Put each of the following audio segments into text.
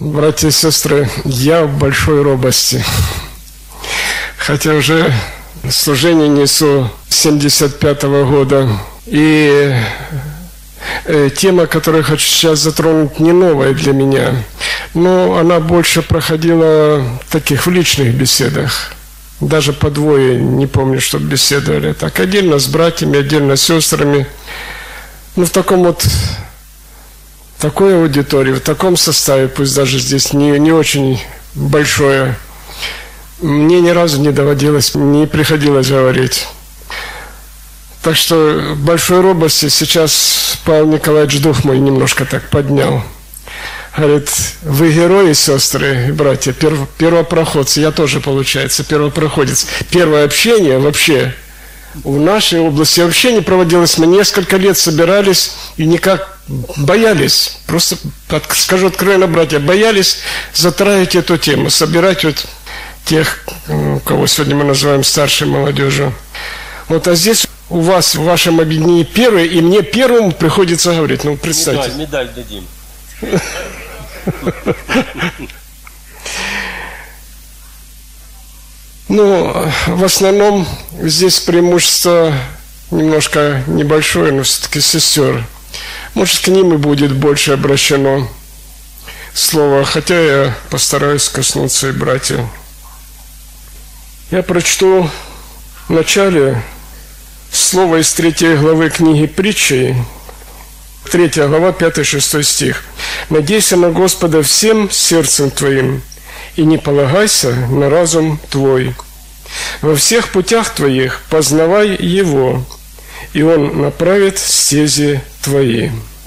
Братья и сестры, я в большой робости. Хотя уже служение несу с 75-го года. И тема, которую хочу сейчас затронуть, не новая для меня. Но она больше проходила в таких в личных беседах. Даже по двое, не помню, чтобы беседовали. Так, отдельно с братьями, отдельно с сестрами. Ну, в таком вот... такой аудитории, в таком составе, пусть даже здесь не очень большое, мне ни разу не доводилось, не приходилось говорить. Так что в большой робости сейчас Павел Николаевич дух мой немножко так поднял. Говорит, вы герои, сестры и братья, первопроходцы, я тоже, получается, первопроходец. Первое общение вообще в нашей области вообще не проводилось. Мы несколько лет собирались и никак боялись, просто, скажу откровенно, братья, боялись затраить эту тему, собирать вот тех, кого сегодня мы называем старшей молодежью. Вот, а здесь у вас, в вашем объединении первый, и мне первому приходится говорить. Ну, представьте. Медаль дадим. Ну, в основном здесь преимущество немножко небольшое, но все-таки сестер. Может, к ним и будет больше обращено слово, хотя я постараюсь коснуться и братьев. Я прочту в начале слово из 3 главы книги Притчи, 3 глава, 5-6 стих. «Надейся на Господа всем сердцем твоим, и не полагайся на разум твой. Во всех путях твоих познавай Его, и Он направит стези твои».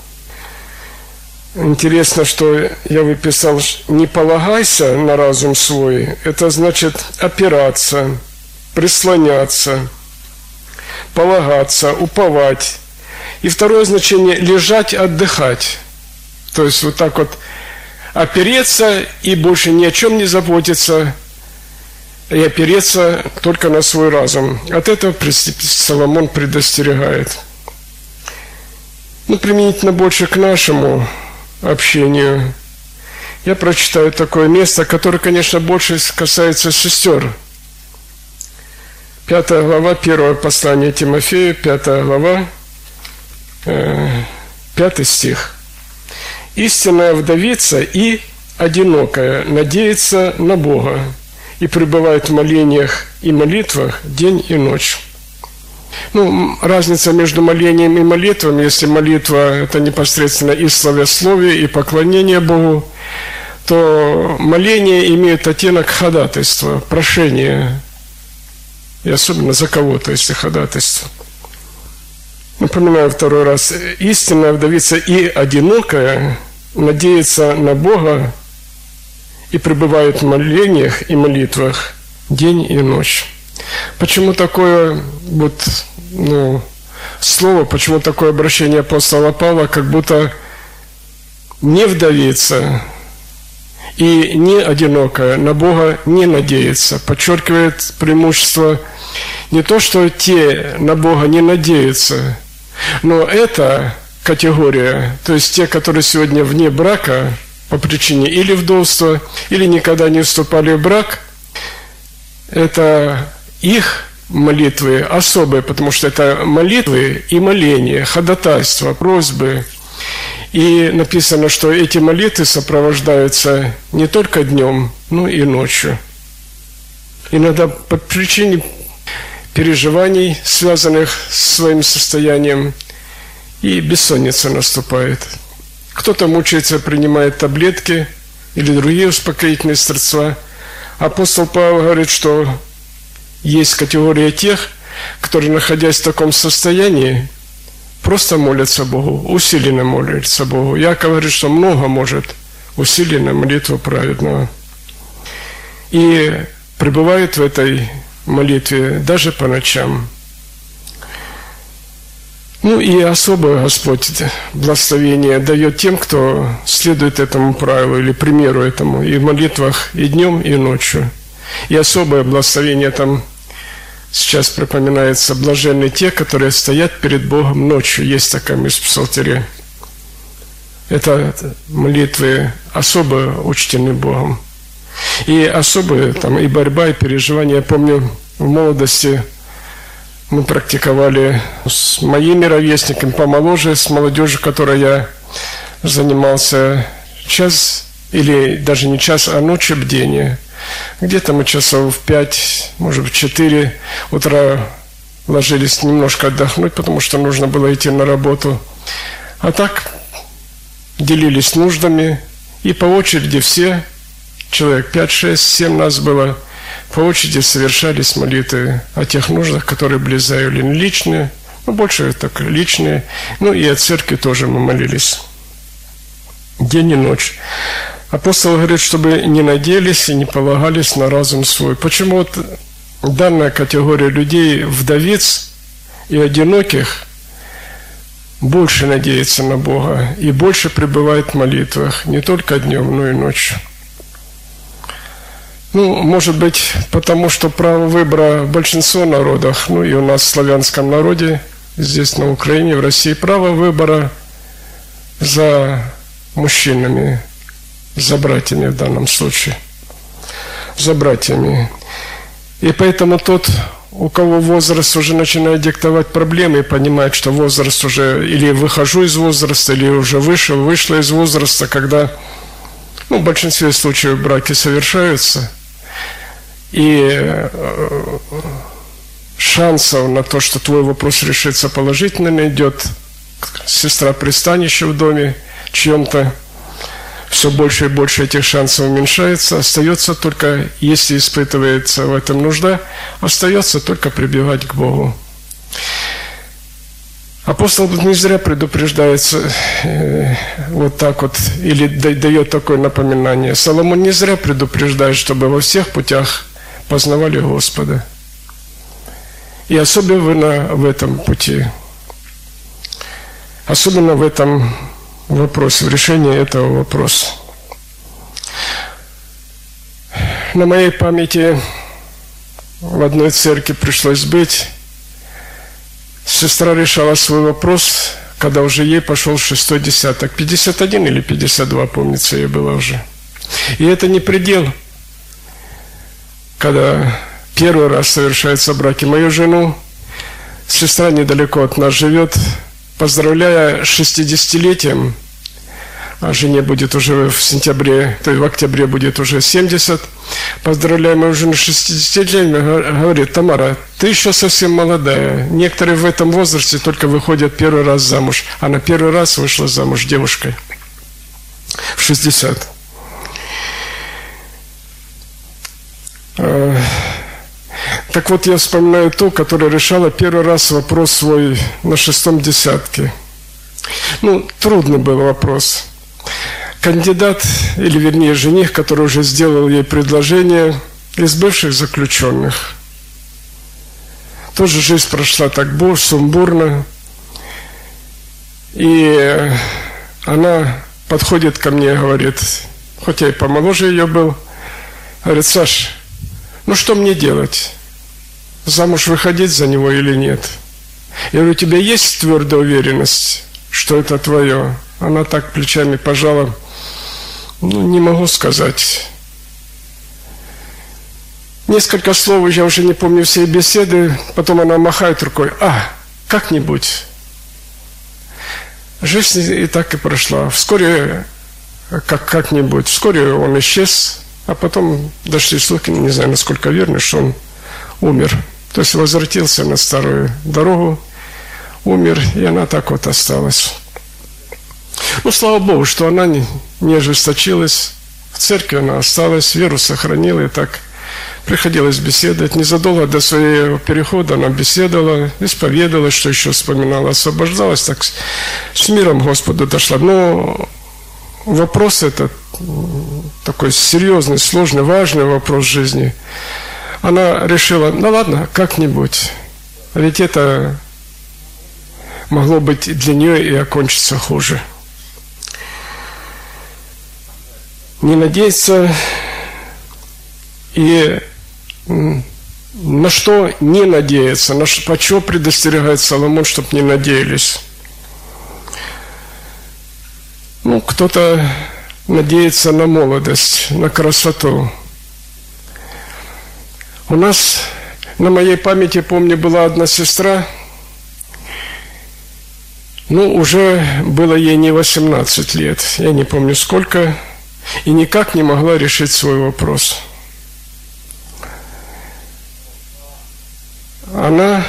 Интересно, что я выписал «не полагайся на разум свой». Это значит опираться, прислоняться, полагаться, уповать. И второе значение – лежать, отдыхать. То есть вот так вот опереться и больше ни о чем не заботиться, и опереться только на свой разум. От этого Соломон предостерегает. Ну, применительно больше к нашему общению. Я прочитаю такое место, которое, конечно, больше касается сестер. 5 глава, 1 послание Тимофею, 5 глава, 5 стих. «Истинная вдовица и одинокая надеется на Бога и пребывает в молениях и молитвах день и ночь». Ну, разница между молением и молитвами, если молитва – это непосредственно и славословие, и поклонение Богу, то моление имеет оттенок ходатайства, прошения, и особенно за кого-то, если ходатайство. Напоминаю второй раз. Истинная вдовица и одинокая надеется на Бога и пребывает в молениях и молитвах день и ночь. Почему такое слово, почему такое обращение апостола Павла, как будто не вдовица и не одинокая, на Бога не надеется, подчеркивает преимущество не то, что те на Бога не надеются, но эта категория, то есть те, которые сегодня вне брака по причине или вдовства, или никогда не вступали в брак, это их молитвы особые, потому что это молитвы и моления, ходатайства, просьбы. И написано, что эти молитвы сопровождаются не только днем, но и ночью. Иногда по причине переживаний, связанных с своим состоянием, и бессонница наступает. Кто-то мучается, принимает таблетки или другие успокоительные средства. Апостол Павел говорит, что есть категория тех, которые, находясь в таком состоянии, просто молятся Богу, усиленно молятся Богу. Яков говорит, что много может усиленно молитва праведного. И пребывают в этой молитве даже по ночам. Ну и особое Господь благословение дает тем, кто следует этому правилу или примеру этому и в молитвах и днем, и ночью. И особое благословение там сейчас припоминается: блаженны те, которые стоят перед Богом ночью. Есть такая мысль в Псалтире. Это молитвы особо учтены Богом. И особые там и борьба, и переживания. Я помню, в молодости мы практиковали с моими ровесниками, помоложе, с молодежью, которой я занимался, час, или даже не час, а ночь бдения. Где-то мы часов в 5, может быть, 4 утра ложились немножко отдохнуть, потому что нужно было идти на работу. А так делились нуждами, и по очереди все, человек 5, 6, 7 нас было, по очереди совершались молитвы о тех нуждах, которые были заявлены личные, больше так личные, и о церкви тоже мы молились день и ночь. Апостол говорит, чтобы не надеялись и не полагались на разум свой. Почему вот данная категория людей, вдовиц и одиноких, больше надеется на Бога и больше пребывает в молитвах, не только днем, но и ночью? Может быть, потому что право выбора в большинстве народов, и у нас в славянском народе, здесь на Украине, в России, право выбора за мужчинами, за братьями в данном случае, за братьями. И поэтому тот, у кого возраст уже начинает диктовать проблемы и понимает, что возраст уже, или выхожу из возраста, или уже вышла из возраста, когда, в большинстве случаев браки совершаются, и шансов на то, что твой вопрос решится положительно, идет сестра пристанища в доме чьем-то, все больше и больше этих шансов уменьшается. Остается только, если испытывается в этом нужда, остается только прибегать к Богу. Апостол не зря предупреждается вот так вот, или дает такое напоминание. Соломон не зря предупреждает, чтобы во всех путях познавали Господа. И особенно в этом пути. Особенно в этом вопросе, в решении этого вопроса. На моей памяти в одной церкви пришлось быть. Сестра решала свой вопрос, когда уже ей пошел 6-й десяток. 51 или 52, помнится, ей было уже. И это не предел, когда первый раз совершаются браки. Мою жену, сестра недалеко от нас живет, поздравляя с 60-летием, а жене будет уже в сентябре, то есть в октябре будет уже 70, поздравляем мою жену с 60-летием, говорит: Тамара, ты еще совсем молодая. Некоторые в этом возрасте только выходят первый раз замуж. Она первый раз вышла замуж девушкой в 60. Так вот, я вспоминаю ту, которая решала первый раз вопрос свой на 6-м десятке. Трудный был вопрос. Кандидат, или вернее жених, который уже сделал ей предложение, из бывших заключенных. Тоже жизнь прошла так сумбурно. И она подходит ко мне и говорит, хоть я и помоложе ее был, говорит: Саш, что мне делать? Замуж выходить за него или нет? Я говорю: у тебя есть твердая уверенность, что это твое? Она так плечами пожала: не могу сказать. Несколько слов, я уже не помню всей беседы, потом она махает рукой: как-нибудь. Жизнь и так и прошла. Вскоре, как-нибудь, вскоре он исчез, а потом дошли слухи, не знаю, насколько верно, что он умер. То есть возвратился на старую дорогу, умер, и она так вот осталась. Слава Богу, что она не ожесточилась. В церкви она осталась, веру сохранила, и так приходилось беседовать. Незадолго до своего перехода она беседовала, исповедовалась, что еще вспоминала, освобождалась, так с миром Господу дошла. Но вопрос этот, такой серьезный, сложный, важный вопрос жизни, она решила: ладно, как-нибудь. Ведь это могло быть для нее и окончиться хуже. Не надеяться и на что не надеяться, по чего предостерегает Соломон, чтобы не надеялись. Кто-то надеется на молодость, на красоту. У нас, на моей памяти, помню, была одна сестра, уже было ей не 18 лет, я не помню сколько, и никак не могла решить свой вопрос. Она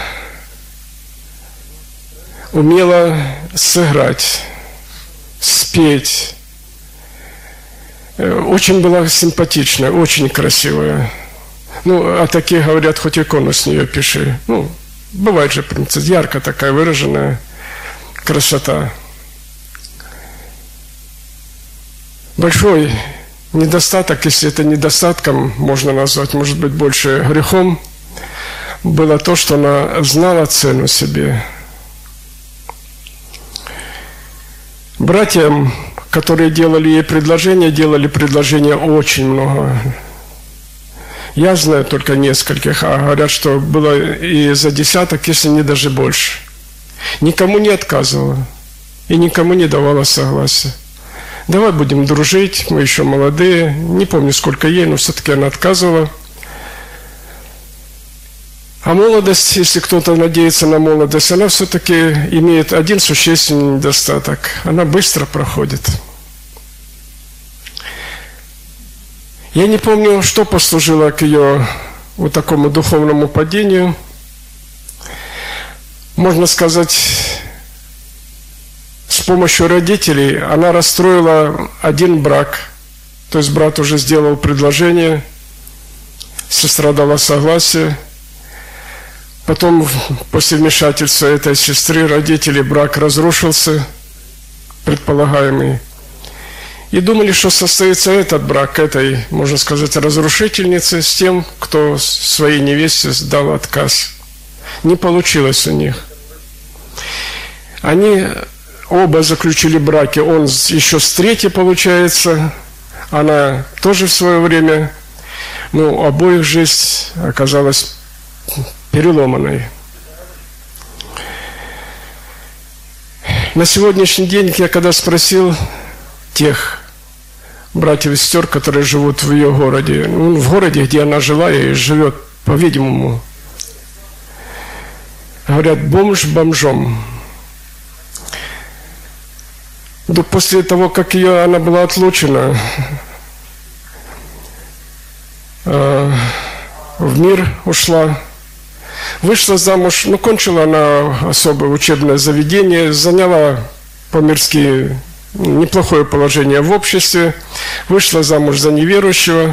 умела сыграть, спеть. Очень была симпатичная, очень красивая. О таких говорят, хоть икону с нее пиши. Бывает же, принцесса, ярко такая выраженная красота. Большой недостаток, если это недостатком можно назвать, может быть, больше грехом, было то, что она знала цену себе. Братьям, которые делали ей делали предложения очень много. Я знаю только нескольких, а говорят, что было и за десяток, если не даже больше. Никому не отказывала и никому не давала согласия. Давай будем дружить, мы еще молодые. Не помню, сколько ей, но все-таки она отказывала. А молодость, если кто-то надеется на молодость, она все-таки имеет один существенный недостаток. Она быстро проходит. Я не помню, что послужило к ее такому духовному падению. Можно сказать, с помощью родителей она расстроила один брак. То есть брат уже сделал предложение, сестра дала согласие. Потом, после вмешательства этой сестры, родителей, брак разрушился, предполагаемый. И думали, что состоится этот брак, этой, можно сказать, разрушительницы, с тем, кто своей невесте дал отказ. Не получилось у них. Они оба заключили браки. Он еще с третьей, получается. Она тоже в свое время. У обоих жизнь оказалась переломанной. На сегодняшний день, я когда спросил тех братьев и сестер, которые живут в ее городе, в городе, где она жила и живет, по-видимому, говорят, бомж бомжом. После того, как она была отлучена в мир, ушла, вышла замуж, кончила она особое учебное заведение, заняла по-мирски неплохое положение в обществе, вышла замуж за неверующего,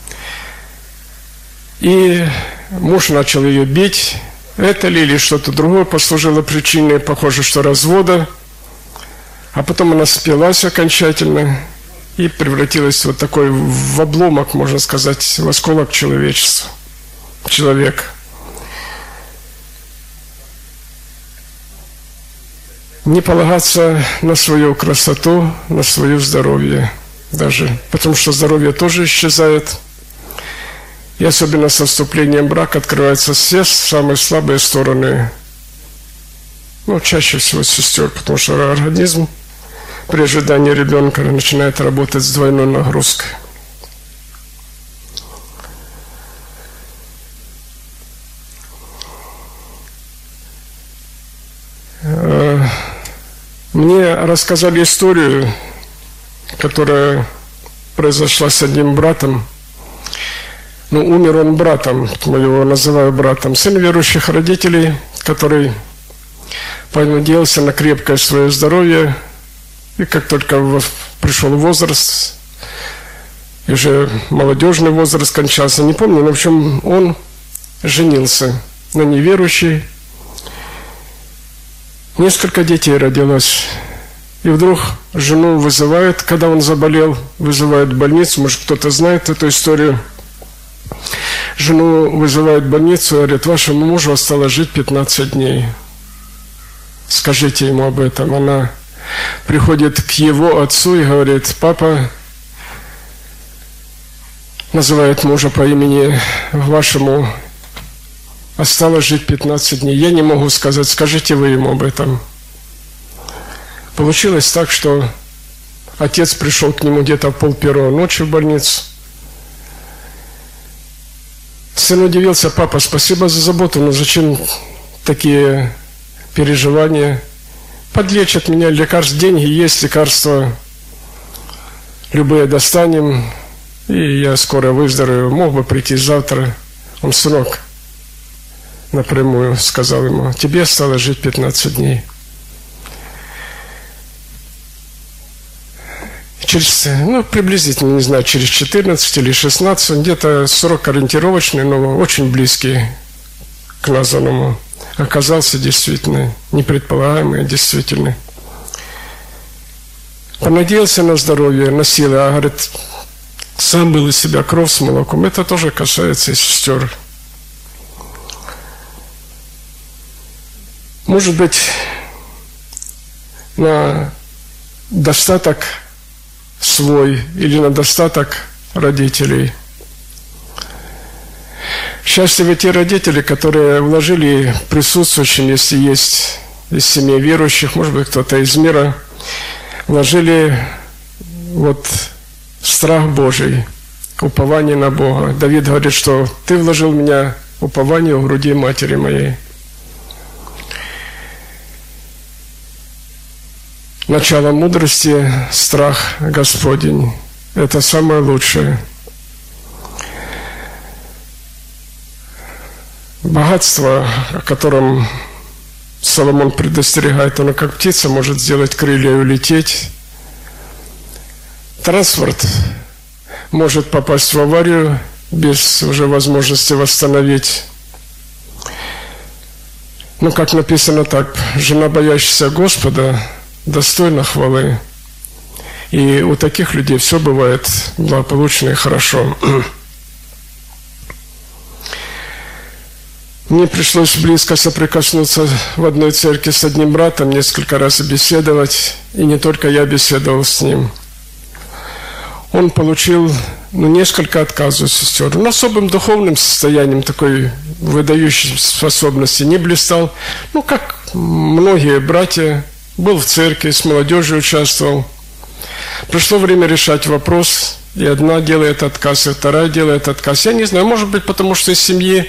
и муж начал ее бить. Это ли или что-то другое послужило причиной, похоже, что развода. А потом она спилась окончательно и превратилась в такой в обломок, можно сказать, в осколок человечества. Человек. Не полагаться на свою красоту, на свое здоровье даже, потому что здоровье тоже исчезает. И особенно со вступлением в брак открываются все самые слабые стороны, чаще всего сестер, потому что организм при ожидании ребенка начинает работать с двойной нагрузкой. Мне рассказали историю, которая произошла с одним братом. Умер он братом, мы его называю братом. Сын верующих родителей, который понадеялся на крепкое свое здоровье. И как только пришел возраст, и уже молодежный возраст кончался, не помню, но в общем он женился на неверующей. Несколько детей родилось. И вдруг жену вызывают, когда он заболел, вызывают в больницу. Может, кто-то знает эту историю. Жену вызывают в больницу и говорят, вашему мужу осталось жить 15 дней. Скажите ему об этом. Она приходит к его отцу и говорит, папа, называет мужа по имени, вашему осталось жить 15 дней. Я не могу сказать, скажите вы ему об этом. Получилось так, что Отец пришел к нему где-то в 1:30 ночи в больницу. Сын удивился: папа, спасибо за заботу, но зачем такие переживания? Подлечат меня, лекарств, деньги есть, лекарства любые достанем, и я скоро выздоровею, мог бы прийти завтра. Он: сынок, напрямую сказал ему: тебе осталось жить 15 дней. Через, приблизительно, не знаю, через 14 или 16, где-то срок ориентировочный, но очень близкий к названному, оказался действительно непредполагаемый, а действительно. Понадеялся на здоровье, на силы, а говорит, сам был из себя кровь с молоком. Это тоже касается и сестер. Может быть, на достаток свой или на достаток родителей. Счастливы те родители, которые вложили присутствующим, если есть из семьи верующих, может быть, кто-то из мира, вложили страх Божий, упование на Бога. Давид говорит, что ты вложил в меня упование в груди матери моей. Начало мудрости – страх Господень. Это самое лучшее. Богатство, о котором Соломон предостерегает, оно как птица может сделать крылья и улететь. Транспорт может попасть в аварию без уже возможности восстановить. Как написано так, жена, боящаяся Господа, достойна хвалы. И у таких людей все бывает благополучно и хорошо. Мне пришлось близко соприкоснуться в одной церкви с одним братом, несколько раз беседовать, и не только я беседовал с ним. Он получил несколько отказов сестер. Он особым духовным состоянием, такой выдающей способности не блистал. Как многие братья, был в церкви, с молодежью участвовал. Пришло время решать вопрос, и одна делает отказ, и вторая делает отказ. Я не знаю, может быть, потому что из семьи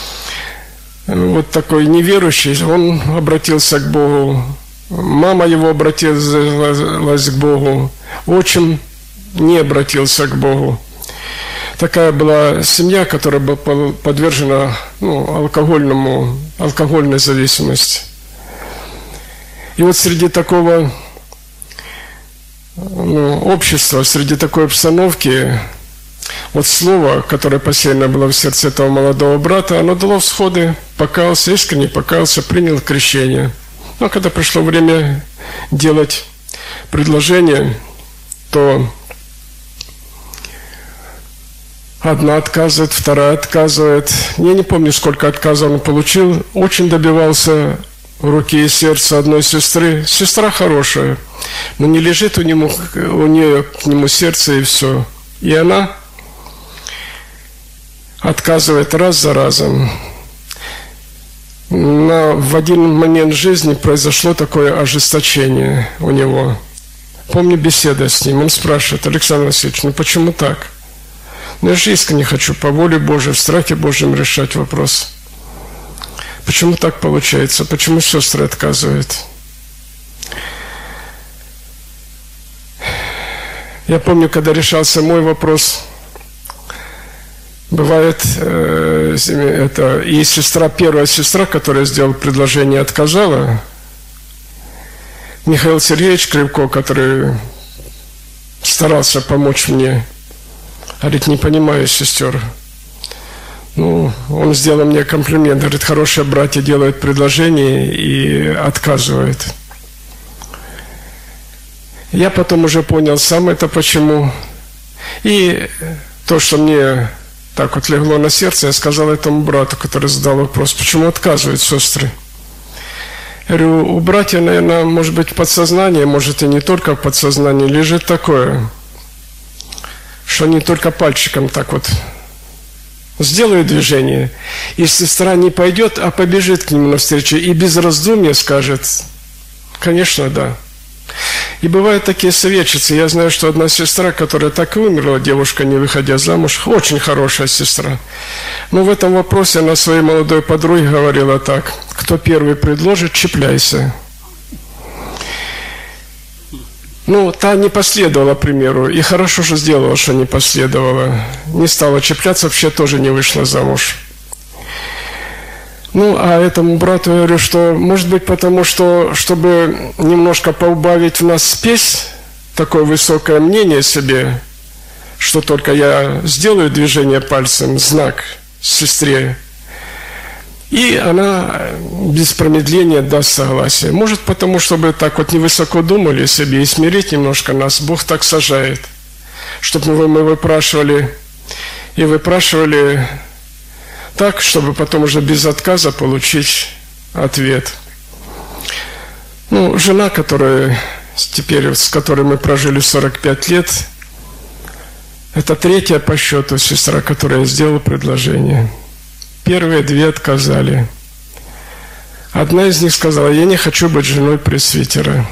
такой неверующий, он обратился к Богу. Мама его обратилась к Богу. Отчим не обратился к Богу. Такая была семья, которая была подвержена алкогольной зависимости. И среди такого общества, среди такой обстановки, слово, которое посеяно было в сердце этого молодого брата, оно дало всходы, покаялся, искренне покаялся, принял крещение. Но когда пришло время делать предложение, то одна отказывает, вторая отказывает. Я не помню, сколько отказов он получил. Очень добивался руки и сердца одной сестры. Сестра хорошая, но не лежит у нее к нему сердце, и все. И она отказывает раз за разом. В один момент жизни произошло такое ожесточение у него. Помню беседу с ним. Он спрашивает: Александр Васильевич, почему так? Я же искренне хочу по воле Божией, в страхе Божьем решать вопрос. Почему так получается? Почему сестры отказывают? Я помню, когда решался мой вопрос, бывает, и первая сестра, которая сделала предложение, отказала. Михаил Сергеевич Кривко, который старался помочь мне, говорит: не понимаю сестер. Он сделал мне комплимент, говорит: хорошие братья делают предложение и отказывают. Я потом уже понял сам это почему. И то, что мне так легло на сердце, я сказал этому брату, который задал вопрос: почему отказывают сестры? Я говорю, у братьев, наверное, может быть, подсознание, может и не только в подсознании, лежит такое, что они только пальчиком так сделают движение, и сестра не пойдет, а побежит к нему навстречу и без раздумья скажет: конечно, да. И бывают такие советчицы. Я знаю, что одна сестра, которая так и умерла, девушка, не выходя замуж, очень хорошая сестра. Но в этом вопросе она своей молодой подруге говорила так: кто первый предложит, чепляйся. Ну, та не последовала примеру, и хорошо же сделала, что не последовала. Не стала чепляться, вообще тоже не вышла замуж. Ну, а этому брату я говорю, что, может быть, потому что, чтобы немножко поубавить в нас спесь, такое высокое мнение о себе, что только я сделаю движение пальцем, знак сестре, и она без промедления даст согласие. Может, потому, чтобы так вот невысоко думали о себе и смирить немножко нас, Бог так сажает, чтобы мы выпрашивали и выпрашивали так, чтобы потом уже без отказа получить ответ. Ну, жена, которая теперь, с которой мы прожили 45 лет, это третья по счету сестра, которая сделала предложение. Первые две отказали. Одна из них сказала: я не хочу быть женой пресвитера.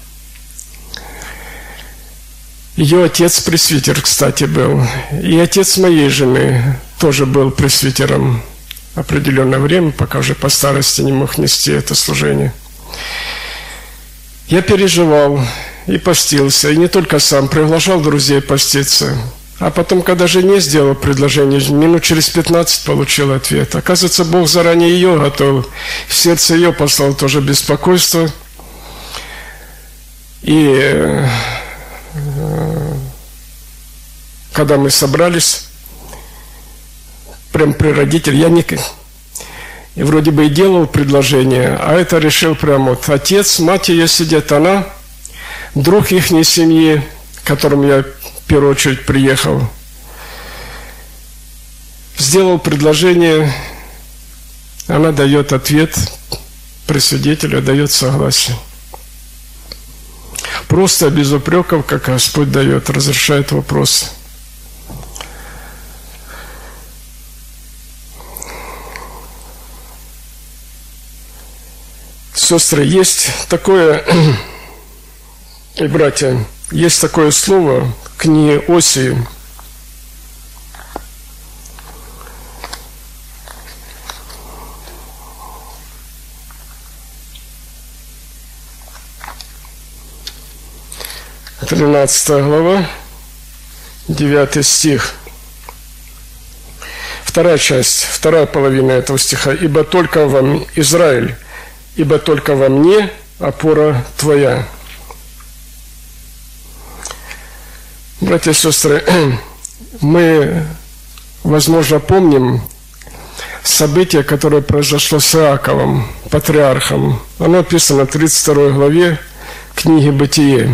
Ее отец пресвитер, кстати, был. И отец моей жены тоже был пресвитером определенное время, пока уже по старости не мог нести это служение. Я переживал и постился, и не только сам, приглашал друзей поститься. А потом, когда жене сделал предложение, минут через 15 получил ответ. Оказывается, Бог заранее ее готовил. В сердце ее послал тоже беспокойство. И когда мы собрались, прям при родителях, я не... И вроде бы и делал предложение, а это решил прямо вот отец, мать ее сидит, она, друг ихней семьи, к которому я в первую очередь приехал, сделал предложение, она дает ответ пресвидетелю, дает согласие. Просто без упреков, как Господь дает, разрешает вопрос. Сестры, есть такое, и братья, есть такое слово в книге Осии. Тринадцатая глава, 9 стих. Вторая часть, вторая половина этого стиха. «Ибо только вам, Израиль, ибо только во мне опора твоя». Братья и сестры, мы, возможно, помним событие, которое произошло с Иаковом, патриархом. Оно описано в 32 главе книги «Бытие».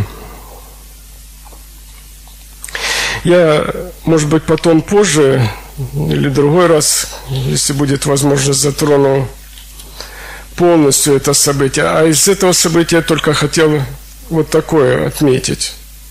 Я, может быть, потом позже или другой раз, если будет возможность, затрону полностью это событие. А из этого события я только хотел вот такое отметить.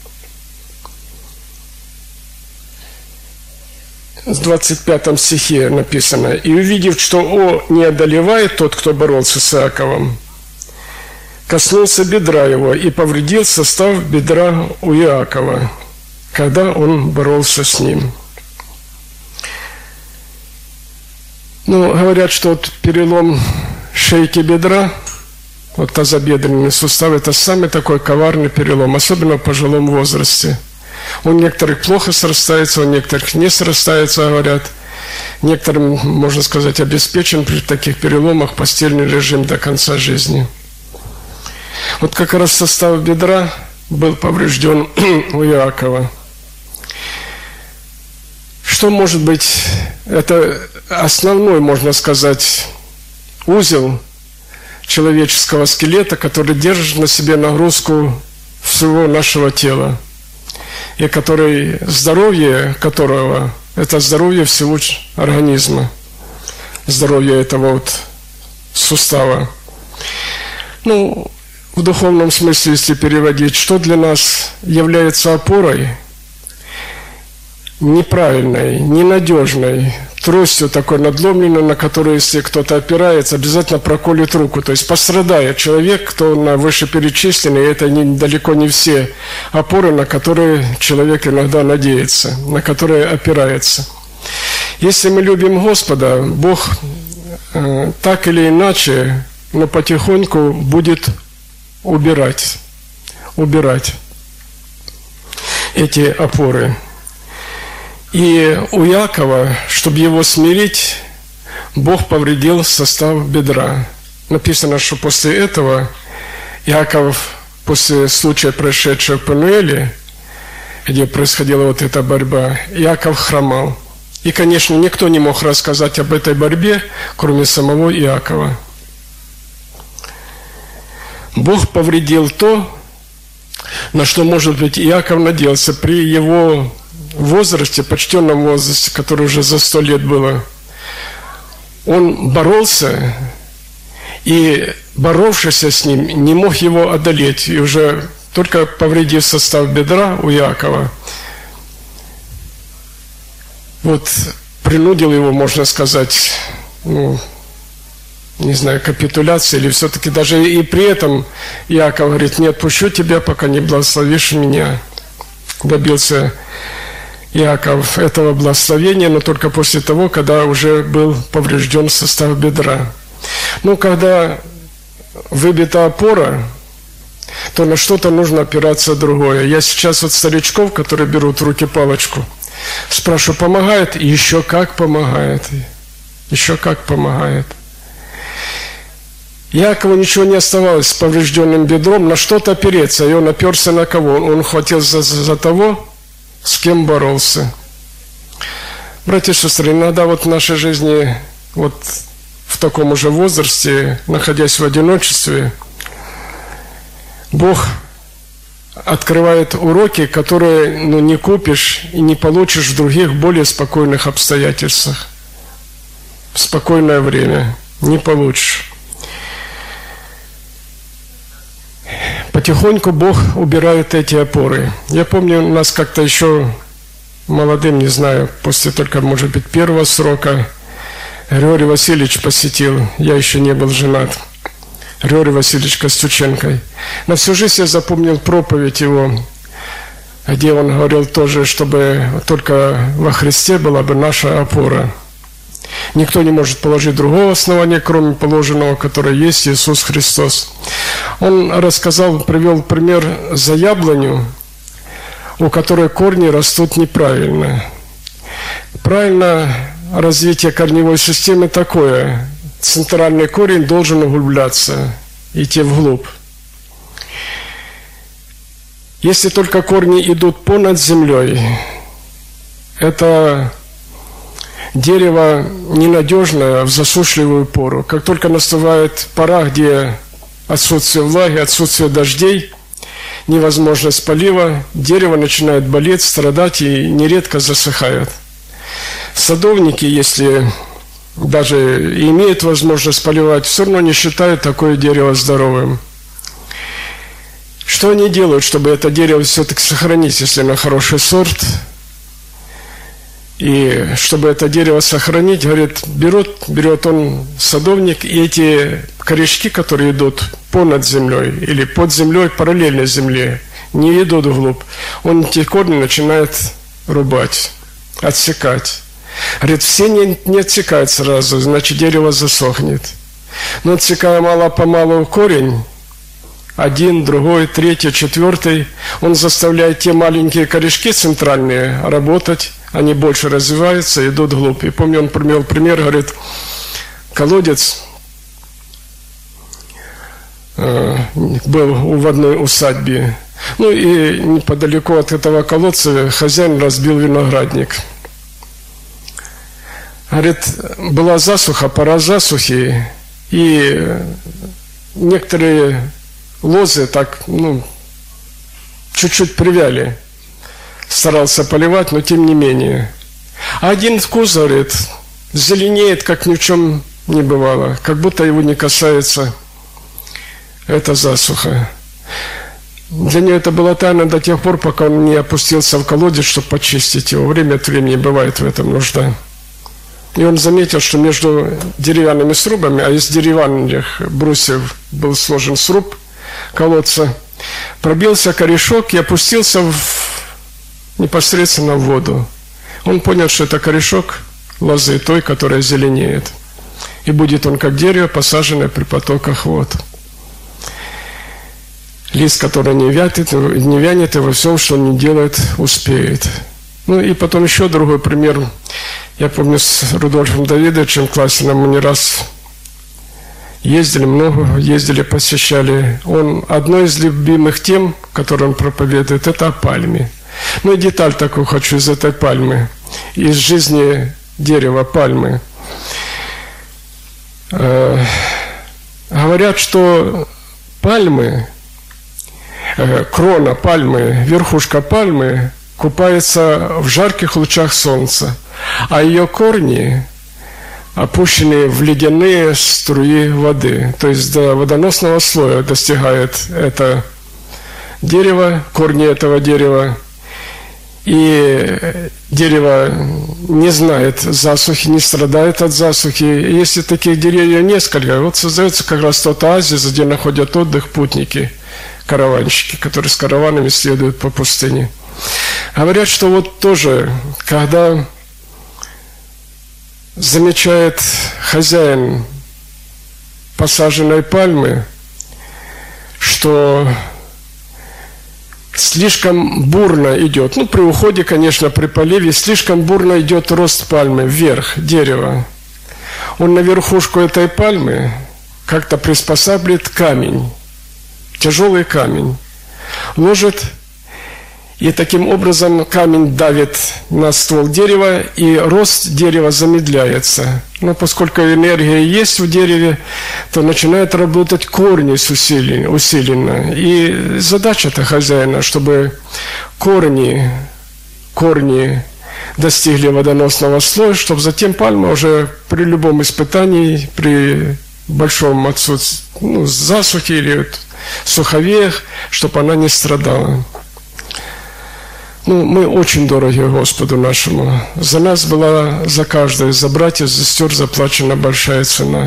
В 25 стихе написано: «И увидев, что не одолевает тот, кто боролся с Иаковом, коснулся бедра его и повредил состав бедра у Иакова, когда он боролся с ним». Ну, говорят, что вот перелом шейки бедра, вот тазобедренный сустав, это самый такой коварный перелом, особенно в пожилом возрасте. У некоторых плохо срастается, у некоторых не срастается, говорят. Некоторым, можно сказать, обеспечен при таких переломах постельный режим до конца жизни. Вот как раз состав бедра был поврежден у Иакова. Что может быть, это основной, можно сказать, узел человеческого скелета, который держит на себе нагрузку всего нашего тела, и который, здоровье которого – это здоровье всего организма, здоровье этого вот сустава. Ну, в духовном смысле, если переводить, что для нас является опорой неправильной, ненадежной, тростью такой надломленной, на которую, если кто-то опирается, обязательно проколет руку. То есть пострадает человек, кто на вышеперечисленный, это далеко не все опоры, на которые человек иногда надеется, на которые опирается. Если мы любим Господа, Бог так или иначе, но потихоньку будет убирать эти опоры. И у Иакова, чтобы его смирить, Бог повредил состав бедра. Написано, что после этого Иаков, после случая, происшедшего в Пенуэле, где происходила вот эта борьба, Иаков хромал. И, конечно, никто не мог рассказать об этой борьбе, кроме самого Иакова. Бог повредил то, на что, может быть, Иаков надеялся при его возрасте, почтенном возрасте, который уже за 100 лет было. Он боролся, и, боровшийся с ним, не мог его одолеть. И уже только повредив состав бедра у Иакова, вот принудил его, можно сказать, не знаю, капитуляции, или все-таки даже и при этом Иаков говорит: не отпущу тебя, пока не благословишь меня. Добился Иаков этого благословения, но только после того, когда уже был поврежден состав бедра. Когда выбита опора, то на что-то нужно опираться другое. Я сейчас вот старичков, которые берут в руки палочку, спрашиваю: помогает? Еще как помогает. Еще как помогает. Иакову ничего не оставалось с поврежденным бедром, на что-то опереться. И он оперся на кого? Он хватил за того, с кем боролся. Братья и сестры, иногда вот в нашей жизни, вот в таком уже возрасте, находясь в одиночестве, Бог открывает уроки, которые не купишь и не получишь в других более спокойных обстоятельствах. В спокойное время не получишь. Потихоньку Бог убирает эти опоры. Я помню, нас как-то еще молодым, не знаю, после только, может быть, первого срока, Григорий Васильевич посетил. Я еще не был женат. Григорий Васильевич Костюченко. На всю жизнь я запомнил проповедь его, где он говорил тоже, чтобы только во Христе была бы наша опора. Никто не может положить другого основания, кроме положенного, которое есть Иисус Христос. Он рассказал, привел пример за яблоню, у которой корни растут неправильно. Правильно развитие корневой системы такое. Центральный корень должен углубляться, идти вглубь. Если только корни идут понад землей, это дерево ненадежное в засушливую пору. Как только наступает пора, где отсутствие влаги, отсутствие дождей, невозможность полива, дерево начинает болеть, страдать и нередко засыхает. Садовники, если даже имеют возможность поливать, все равно не считают такое дерево здоровым. Что они делают, чтобы это дерево все-таки сохранить, если на хороший сорт? И чтобы это дерево сохранить, говорит, берет он, садовник, и эти корешки, которые идут понад землей или под землей, параллельно земле, не идут вглубь, он эти корни начинает рубать, отсекать. Говорит, все не отсекают сразу, значит дерево засохнет. Но отсекая мало-помалу корень, один, другой, третий, четвертый, он заставляет те маленькие корешки центральные работать, они больше развиваются, идут вглубь. И помню, он привел пример, говорит, колодец был в одной усадьбе. И неподалеку от этого колодца хозяин разбил виноградник. Говорит, была засуха, пора засухи, и некоторые лозы так, чуть-чуть привяли. Старался поливать, но тем не менее. А один куст, говорит, зеленеет, как ни в чем не бывало, как будто его не касается эта засуха. Для него это была тайна до тех пор, пока он не опустился в колодец, чтобы почистить его. Время от времени бывает в этом нужда. И он заметил, что между деревянными срубами, а из деревянных брусьев был сложен сруб колодца, пробился корешок и опустился непосредственно в воду. Он понял, что это корешок лозы, той, которая зеленеет. И будет он как дерево, посаженное при потоках вод. Лист, который не вянет, и во всем, что он не делает, успеет. Ну и потом еще другой пример. Я помню, с Рудольфом Давидовичем Классиным мы не раз ездили, посещали. Одно из любимых тем, которые он проповедует, это о пальме. Ну и деталь такую хочу из этой пальмы, из жизни дерева пальмы. Говорят, что пальмы, крона пальмы, верхушка пальмы купается в жарких лучах солнца, а ее корни опущены в ледяные струи воды, то есть до водоносного слоя достигает это дерево, корни этого дерева, и дерево не знает засухи, не страдает от засухи. И если таких деревьев несколько, вот создается как раз тот оазис, где находят отдых путники, караванщики, которые с караванами следуют по пустыне. Говорят, что вот тоже, когда замечает хозяин посаженной пальмы, что слишком бурно идет, при уходе, конечно, при поливе, слишком бурно идет рост пальмы вверх, дерева. Он на верхушку этой пальмы как-то приспосабливает камень, тяжелый камень, ложит, и таким образом камень давит на ствол дерева, и рост дерева замедляется. Но поскольку энергия есть в дереве, то начинают работать корни усиленно. И задача-то хозяина, чтобы корни достигли водоносного слоя, чтобы затем пальма уже при любом испытании, при большом отсутствии, засухе или суховеях, чтобы она не страдала. Мы очень дороги Господу нашему. За нас была, за каждого, за братьев, за сестер заплачена большая цена.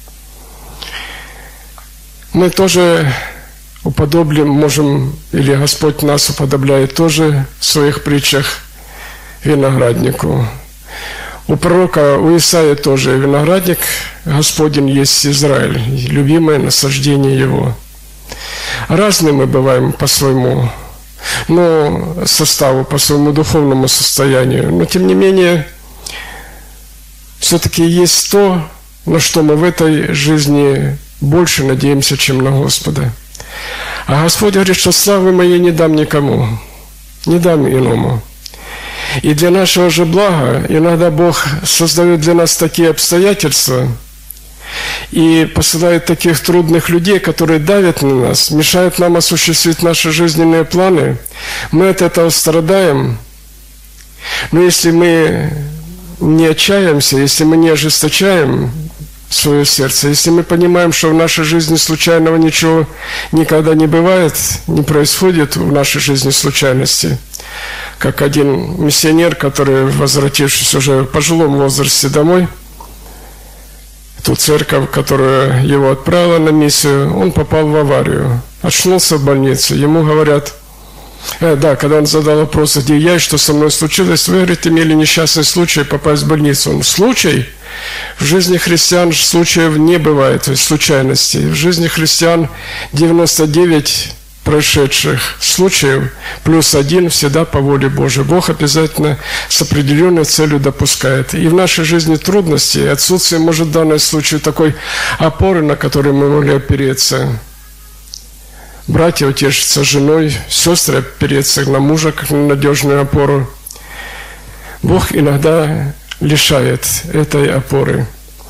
Мы тоже можем, или Господь нас уподобляет тоже в своих притчах винограднику. У пророка, у Исаии тоже виноградник Господень есть Израиль, любимое насаждение его. Разные мы бываем по своему составу, по своему духовному состоянию. Но, тем не менее, все-таки есть то, на что мы в этой жизни больше надеемся, чем на Господа. А Господь говорит, что славы моей не дам никому, не дам иному. И для нашего же блага иногда Бог создает для нас такие обстоятельства и посылает таких трудных людей, которые давят на нас, мешают нам осуществить наши жизненные планы. Мы от этого страдаем. Но если мы не отчаиваемся, если мы не ожесточаем свое сердце, если мы понимаем, что в нашей жизни случайного ничего никогда не бывает, не происходит в нашей жизни случайности, как один миссионер, который, возвратившись уже в пожилом возрасте домой, ту церковь, которая его отправила на миссию, он попал в аварию, очнулся в больнице. Ему говорят, когда он задал вопрос, где я и что со мной случилось, вы, говорит, имели несчастный случай попасть в больницу. Он, случай? В жизни христиан случаев не бывает, то есть случайностей. В жизни христиан 99 происшедших случаев плюс 1 всегда по воле Божией. Бог обязательно с определенной целью допускает. И в нашей жизни трудности, и отсутствие, может, в данном случае такой опоры, на которую мы могли опереться. Братья утешатся женой, сестры опереться на мужа, как на надежную опору. Бог иногда лишает этой опоры.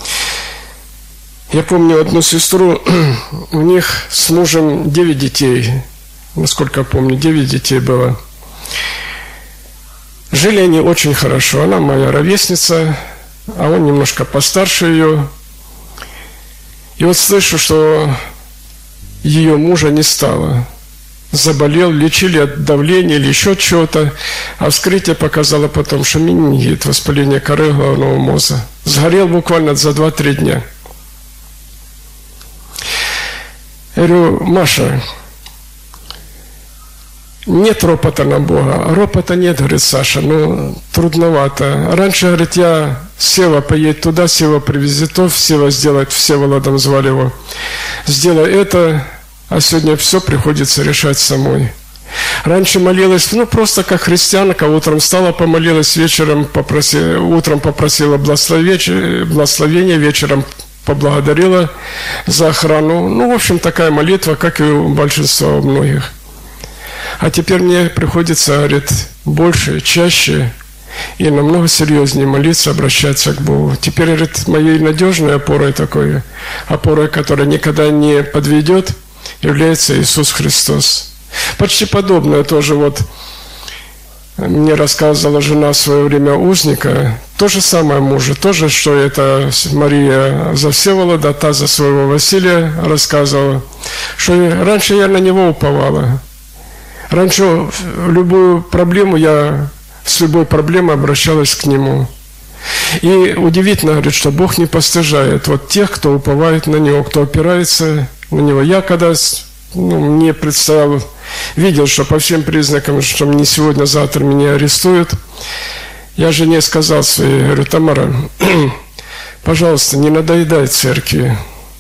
Я помню одну сестру, у них с мужем 9 детей. Насколько я помню, 9 детей было. Жили они очень хорошо. Она моя ровесница, а он немножко постарше ее. И вот слышу, что ее мужа не стало. заболел, лечили от давления или еще чего-то, а вскрытие показало потом, что менингит, воспаление коры головного мозга. Сгорел буквально за 2-3 дня. Я говорю: Маша, нет ропота на Бога. Ропота нет, говорит Саша, трудновато. Раньше, говорит, я Сева поедет туда, Сева привезет то, Сева сделает, Всеволодом звали его, сделай это, а сегодня все приходится решать самой. Раньше молилась, просто как христианка, утром встала, помолилась, вечером утром попросила благословения, вечером поблагодарила за охрану. В общем, такая молитва, как и у большинства, у многих. А теперь мне приходится, говорит, больше, чаще и намного серьезнее молиться, обращаться к Богу. Теперь, говорит, моей надежной опорой такой, опорой, которая никогда не подведет, является Иисус Христос. Почти подобное тоже мне рассказывала жена в свое время узника, то же самое мужу, тоже, что это Мария за Всеволода, та за своего Василия рассказывала, что раньше я на него уповала. Раньше с любой проблемой обращалась к нему. И удивительно, говорит, что Бог не постыжает тех, кто уповает на Него, кто опирается на Него. Я когда мне представил, видел, что по всем признакам, что мне сегодня-завтра меня арестуют, я жене сказал своей, говорю: Тамара, пожалуйста, не надоедай церкви.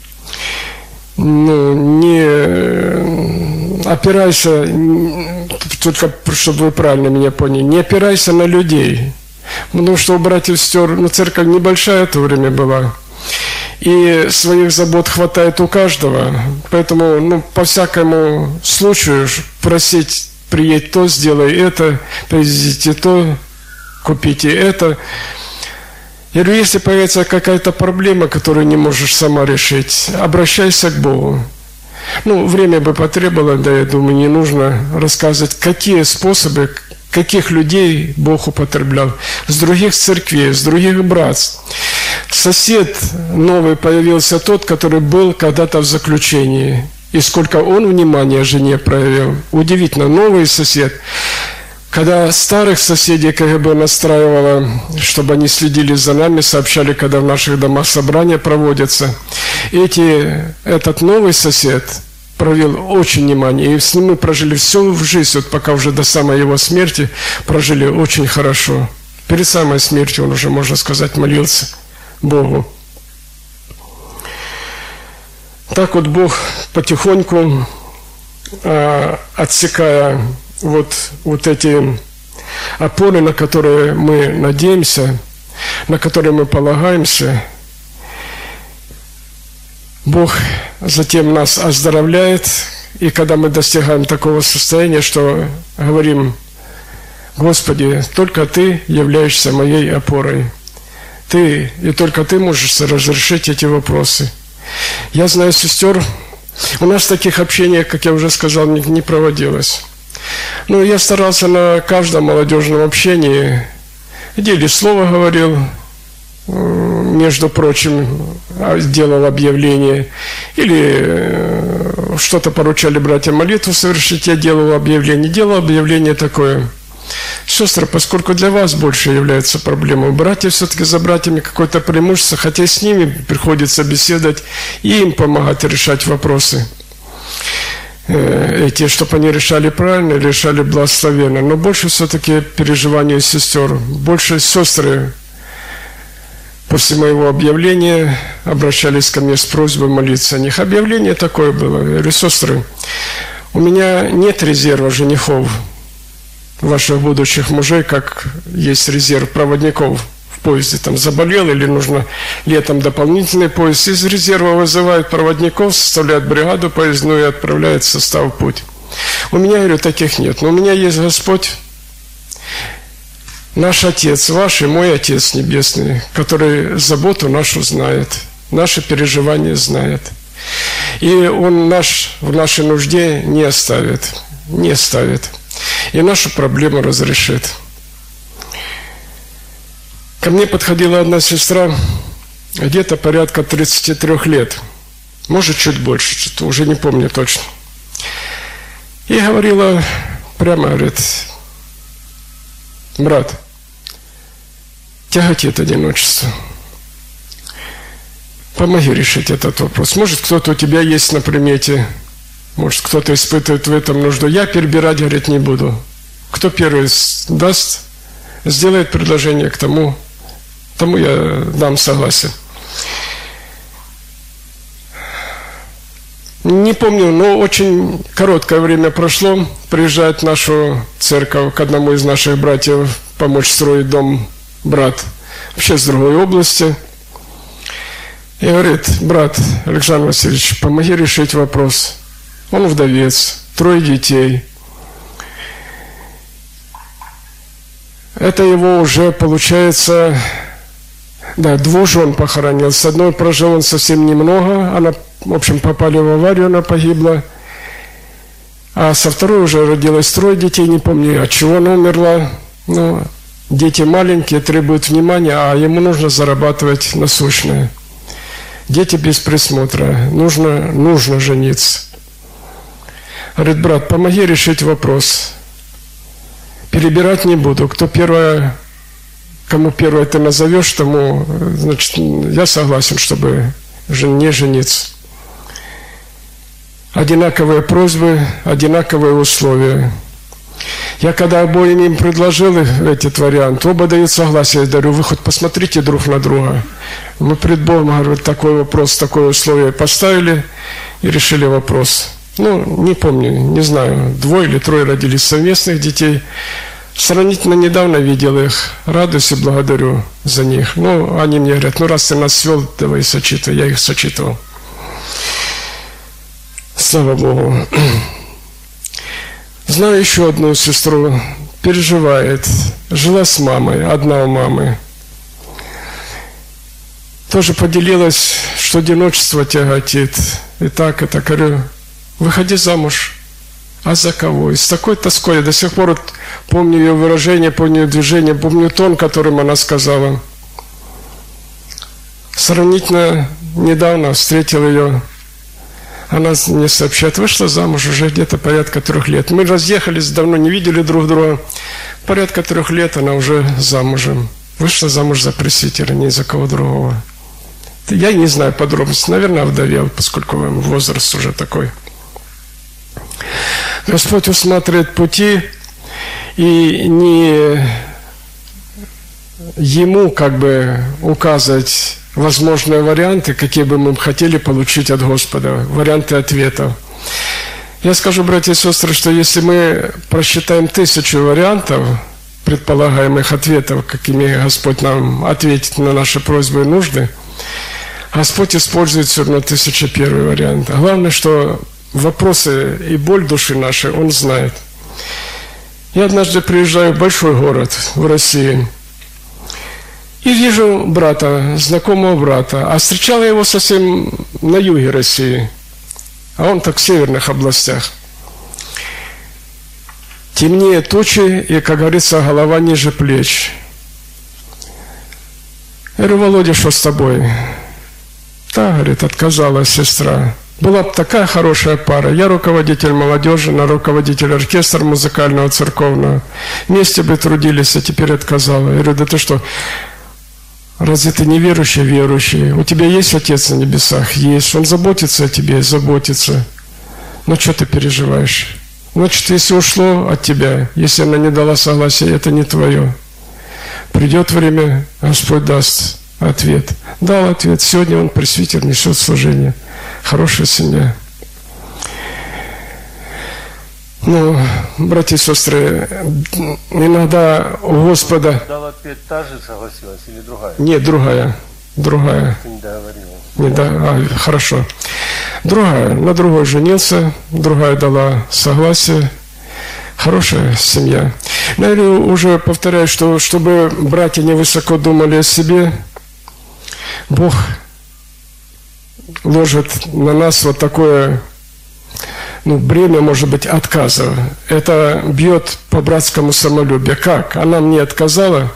Не опирайся, только чтобы вы правильно меня поняли, не опирайся на людей. Потому что у братьев и сестер, церковь небольшая в то время была. И своих забот хватает у каждого. Поэтому, по всякому случаю просить: приедь то, сделай это, привезите то, купите это. Я говорю: если появится какая-то проблема, которую не можешь сама решить, обращайся к Богу. Время бы потребовало, да, я думаю, не нужно рассказывать, какие способы, каких людей Бог употреблял. С других церквей, с других братств. Сосед новый появился тот, который был когда-то в заключении. И сколько он внимания жене проявил. Удивительно, новый сосед. Когда старых соседей КГБ настраивало, чтобы они следили за нами, сообщали, когда в наших домах собрания проводятся, этот новый сосед проявил очень внимание. И с ним мы прожили всю жизнь, пока уже до самой его смерти прожили очень хорошо. Перед самой смертью он уже, можно сказать, молился Богу. Так Бог потихоньку, отсекая эти опоры, на которые мы надеемся, на которые мы полагаемся, Бог затем нас оздоровляет, и когда мы достигаем такого состояния, что говорим: Господи, только Ты являешься моей опорой. Ты, и только Ты можешь разрешить эти вопросы. Я знаю сестер, у нас таких общений, как я уже сказал, не проводилось. Я старался на каждом молодежном общении, где или слово говорил, между прочим, делал объявление, или что-то поручали братьям молитву совершить, я делал объявление такое: сестры, поскольку для вас больше является проблемой, братья все-таки за братьями какое-то преимущество, хотя и с ними приходится беседовать и им помогать решать вопросы чтобы они решали правильно, решали благословенно. Но больше все-таки переживания сестер. Больше сестры после моего объявления обращались ко мне с просьбой молиться о них. Объявление такое было. Я говорю: сестры, у меня нет резерва женихов, ваших будущих мужей, как есть резерв проводников в поезде. Там заболел или нужно летом дополнительный поезд. Из резерва вызывают проводников, составляют бригаду поездную и отправляют состав в путь. У меня, говорю, таких нет. Но у меня есть Господь, наш Отец, ваш и мой Отец Небесный, который заботу нашу знает, наши переживания знает. И Он в нашей нужде не оставит. И нашу проблему разрешит. Ко мне подходила одна сестра, где-то порядка 33 лет. Может, чуть больше, что-то уже не помню точно. И говорила прямо, говорит, брат, тяготит одиночество. Помоги решить этот вопрос. Может, кто-то у тебя есть на примете, может, кто-то испытывает в этом нужду. Я перебирать, говорит, не буду. Кто первый даст, сделает предложение к тому я дам согласие. Не помню, но очень короткое время прошло. Приезжает в нашу церковь к одному из наших братьев помочь строить дом брат, вообще с другой области. И говорит, брат Александр Васильевич, помоги решить вопрос. Он вдовец, 3 детей. Это его уже, получается, 2 жен похоронил. С одной прожил он совсем немного, она, в общем, попали в аварию, она погибла. А со второй уже родилось 3 детей, не помню, от чего она умерла. Ну, дети маленькие, требуют внимания, а ему нужно зарабатывать насущное. Дети без присмотра, нужно жениться. Говорит, брат, помоги решить вопрос. Перебирать не буду. Кому первое ты назовешь, тому, значит, я согласен, чтобы не жениться. Одинаковые просьбы, одинаковые условия. Я когда обоим им предложил этот вариант, оба дают согласие. Я говорю, вы хоть посмотрите друг на друга. Мы пред Богом, говорю, такой вопрос, такое условие поставили и решили вопрос. Ну, не помню, не знаю, 2 или 3 родились совместных детей. Сравнительно недавно видел их, радуюсь и благодарю за них. Ну, они мне говорят, ну, раз ты нас свел, давай сочитай. Я их сочитывал. Слава Богу. Знаю еще одну сестру, переживает. Жила с мамой, одна у мамы. Тоже поделилась, что одиночество тяготит. И так, говорю, выходи замуж. А за кого? И с такой тоской. Я до сих пор помню ее выражение, помню ее движение, помню тон, которым она сказала. Сравнительно недавно встретил ее. Она мне сообщает, вышла замуж уже где-то порядка 3 лет. Мы разъехались, давно не видели друг друга. Порядка 3 лет она уже замужем. Вышла замуж за пресвитера, не за кого другого. Я не знаю подробностей. Наверное, овдовел, поскольку возраст уже такой. Господь усматривает пути, и не Ему как бы указывать возможные варианты, какие бы мы хотели получить от Господа, варианты ответов. Я скажу, братья и сестры, что если мы просчитаем 1000 вариантов, предполагаемых ответов, какими Господь нам ответит на наши просьбы и нужды, Господь использует все равно 1001 вариант. Главное, что вопросы и боль души нашей Он знает. Я однажды приезжаю в большой город в России и вижу брата, знакомого брата, а встречал я его совсем на юге России, а он так в северных областях. Темнее тучи и, как говорится, голова ниже плеч. Я говорю, Володя, что с тобой? Да, говорит, отказалась сестра. Была бы такая хорошая пара. Я руководитель молодежи, она руководитель оркестра музыкального, церковного. Вместе бы трудились, а теперь отказала. Я говорю, да ты что, разве ты не верующий, верующий? У тебя есть Отец на небесах? Есть. Он заботится о тебе, заботится. Но что ты переживаешь? Значит, если ушло от тебя, если она не дала согласия, это не твое. Придет время, Господь даст ответ. Дал ответ. Сегодня он пресвитер, несет служение. Хорошая семья. Ну, братья и сестры, иногда у Господа... Дал ответ, та же согласилась или другая? Нет, другая. Ты не договорила. Хорошо. Другая. На другой женился, другая дала согласие. Хорошая семья. Наверное, уже повторяю, что чтобы братья не высоко думали о себе, Бог ложит на нас вот такое, бремя, может быть, отказа. Это бьет по братскому самолюбию. Как? Она мне отказала.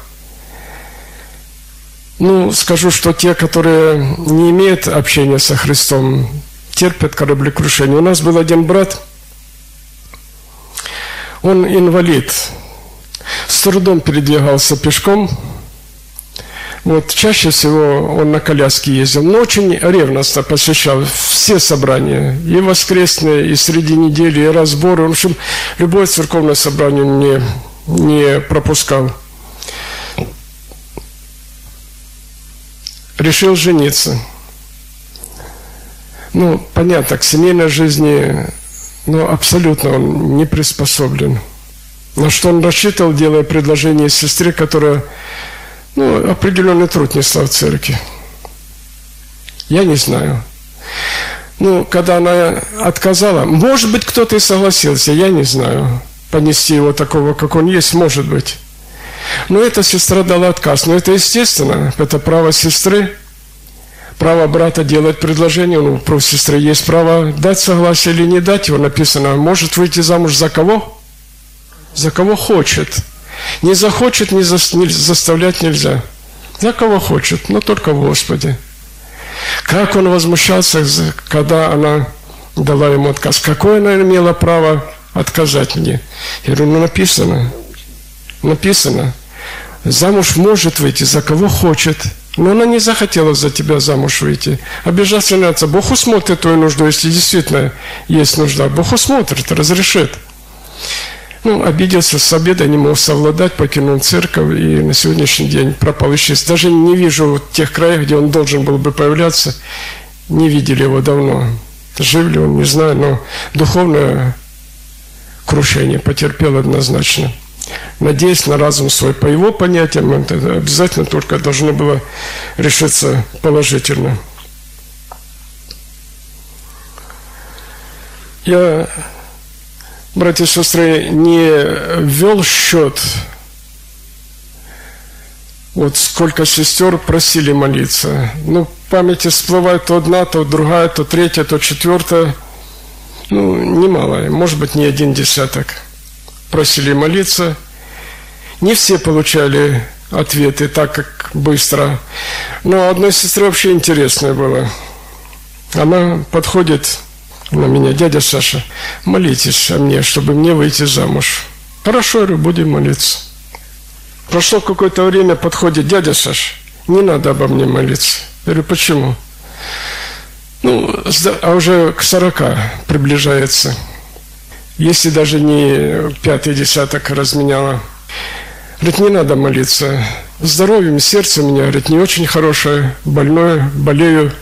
Скажу, что те, которые не имеют общения со Христом, терпят кораблекрушение. У нас был один брат, Он инвалид, с трудом передвигался пешком. Вот чаще всего он на коляске ездил, но очень ревностно посещал все собрания, и воскресные, и среди недели, и разборы. В общем, любое церковное собрание не пропускал. Решил жениться. Ну, понятно, к семейной жизни, абсолютно он не приспособлен. На что он рассчитывал, делая предложение сестре, которая определенный труд несла в церкви. Я не знаю. Когда она отказала, может быть, кто-то и согласился, я не знаю. Понести его такого, как он есть, может быть. Но эта сестра дала отказ. Но это естественно, это право сестры. Право брата делать предложение. У сестры есть право дать согласие или не дать его. Написано, может выйти замуж за кого? За кого хочет. Не захочет, не заставлять нельзя. За кого хочет, но только в Господе. Как он возмущался, когда она дала ему отказ. Какое она имела право отказать мне? Я говорю, написано. Написано. Замуж может выйти, за кого хочет. Но она не захотела за тебя замуж выйти. Обижаться не надо. Бог усмотрит твою нужду, если действительно есть нужда. Бог усмотрит, разрешит. Обиделся с обеда, не мог совладать, покинул церковь и на сегодняшний день пропал, исчез. Даже не вижу в тех краях, где он должен был бы появляться. Не видели его давно. Жив ли он, не знаю, но духовное крушение потерпел однозначно. Надеясь на разум свой. По его понятиям, это обязательно только должно было решиться положительно. Я, братья и сестры, не ввел счет, сколько сестер просили молиться. В памяти всплывает то одна, то другая, то третья, то четвертая. Немало, может быть, не один десяток. Просили молиться. Не все получали ответы так, как быстро. Но одной сестре вообще интересное было. Она подходит на меня, дядя Саша, молитесь о мне, чтобы мне выйти замуж. Хорошо, я говорю, будем молиться. Прошло какое-то время, подходит, дядя Саша, не надо обо мне молиться. Я говорю, почему? А уже к 40 приближается. Если даже не 5-й десяток разменяла. Говорит, не надо молиться. Здоровьем, сердце у меня, говорит, не очень хорошее, больное, болею.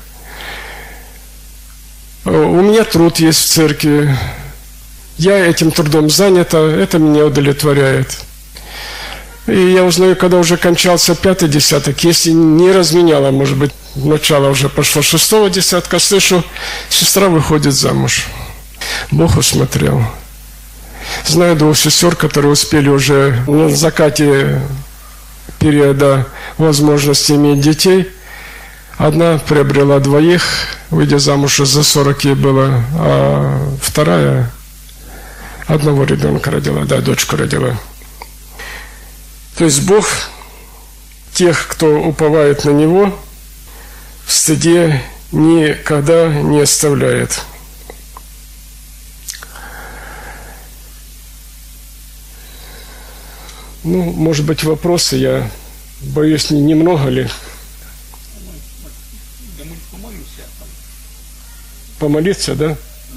У меня труд есть в церкви. Я этим трудом занята, это меня удовлетворяет. И я узнаю, когда уже кончался 5-й десяток, если не разменяла, может быть, начало уже пошло 6-го десятка, слышу, сестра выходит замуж. Бог усмотрел. Знаю 2 сестер, которые успели уже на закате периода возможности иметь детей. Одна приобрела 2, выйдя замуж за 40 ей было, а вторая одного ребенка родила, дочку родила. То есть Бог тех, кто уповает на Него, в стыде никогда не оставляет. Может быть, вопросы, я боюсь, немного ли? Помолиться, да?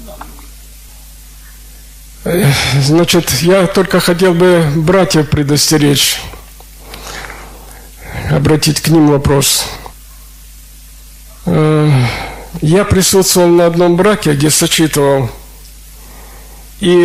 Значит, я только хотел бы братьев предостеречь, обратить к ним вопрос. Я присутствовал на одном браке, где сочетывал, и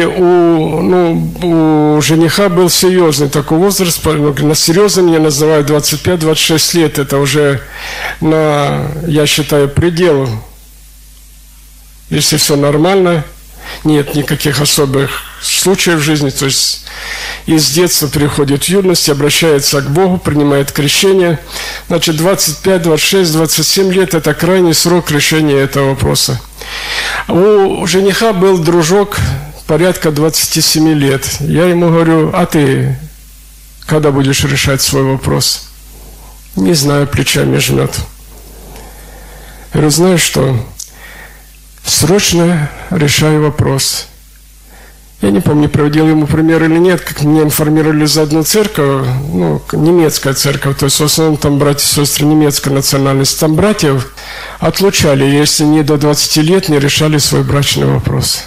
у жениха был серьезный такой возраст, на серьезном я называю 25-26 лет, это уже я считаю, предел. Если все нормально, нет никаких особых случаев в жизни, то есть из детства переходит в юность, обращается к Богу, принимает крещение. Значит, 25, 26, 27 лет – это крайний срок решения этого вопроса. У жениха был дружок порядка 27 лет. Я ему говорю, а ты когда будешь решать свой вопрос? Не знаю, плечами жмет. Я говорю, знаешь что? Срочно решай вопрос. Я не помню, приводил ему пример или нет, как меня информировали за одну церковь, ну, немецкая церковь, то есть в основном там братья и сестры немецкой национальности. Там братьев отлучали, если не до 20 лет не решали свой брачный вопрос.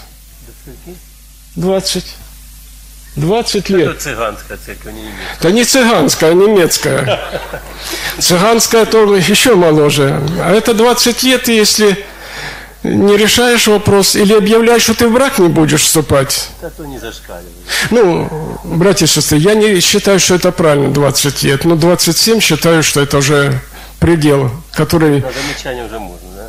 20 лет. Это цыганская церковь, не немецкая. Да не цыганская, а немецкая. Цыганская то еще моложе. А это 20 лет, и если не решаешь вопрос или объявляешь, что ты в брак не будешь вступать. Да то не зашкаливай. Ну, братья и сестры, я не считаю, что это правильно 20 лет, но 27 считаю, что это уже предел, который... На замечание уже можно, да?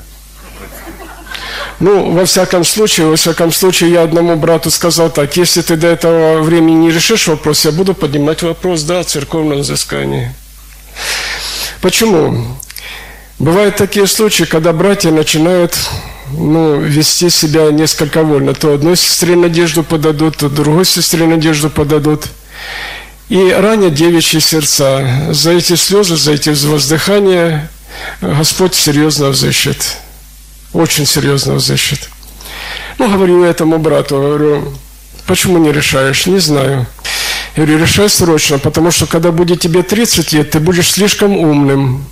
Ну, во всяком случае, я одному брату сказал так: если ты до этого времени не решишь вопрос, я буду поднимать вопрос, да, о церковном взыскании. Почему? Бывают такие случаи, когда братья начинают, вести себя несколько вольно. То одной сестре надежду подадут, то другой сестре надежду подадут. И ранят девичьи сердца. За эти слезы, за эти воздыхания Господь серьезно взыщет. Очень серьезно взыщет. Говорю этому брату, говорю, почему не решаешь? Не знаю. Я говорю, решай срочно, потому что когда будет тебе 30 лет, ты будешь слишком умным.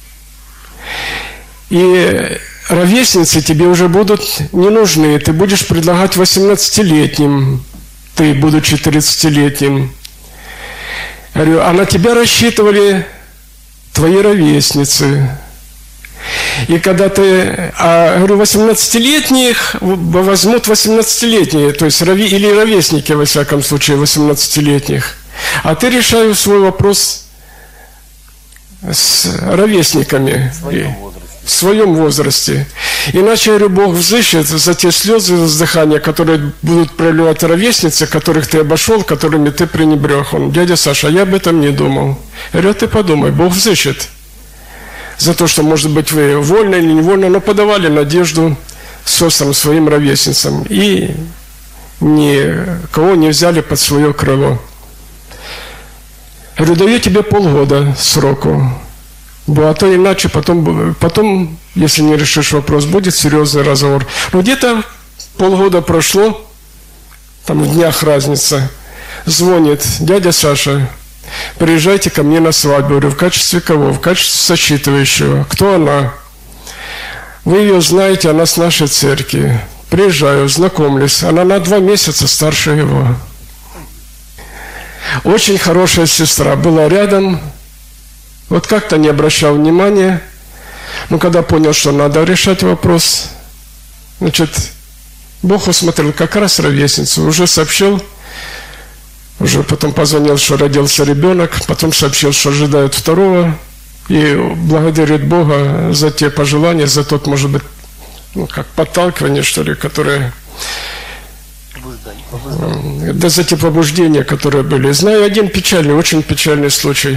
И ровесницы тебе уже будут не нужны. Ты будешь предлагать 18-летним, ты, будучи 30-летним. Я говорю, а на тебя рассчитывали твои ровесницы. И когда ты, говорю, 18-летних возьмут 18-летние, то есть или ровесники, во всяком случае, 18-летних. А ты решаешь свой вопрос с ровесниками. В своем возрасте. Иначе, говорю, Бог взыщет за те слезы, воздыхания, которые будут проливать ровесницы, которых ты обошел, которыми ты пренебрег. Он, дядя Саша, я об этом не думал. Я говорю, ты подумай, Бог взыщет за то, что, может быть, вы вольно или невольно, но подавали надежду сестрам, своим ровесницам, и никого не взяли под свое крыло. Я говорю, даю тебе полгода сроку. А то иначе потом, если не решишь вопрос, будет серьезный разговор. Но где-то полгода прошло, там в днях разница, звонит, дядя Саша, приезжайте ко мне на свадьбу. Говорю, в качестве кого? В качестве сочитывающего. Кто она? Вы ее знаете, она с нашей церкви. Приезжаю, знакомлюсь. Она на 2 месяца старше его. Очень хорошая сестра, была рядом. Вот как-то не обращал внимания. Но когда понял, что надо решать вопрос, Бог усмотрел как раз ровесницу. Уже сообщил, уже потом позвонил, что родился ребенок, потом сообщил, что ожидают второго. И благодарит Бога за те пожелания, за тот, может быть, как подталкивание, что ли, которое... Да, за те побуждения, которые были. Знаю один печальный, очень печальный случай.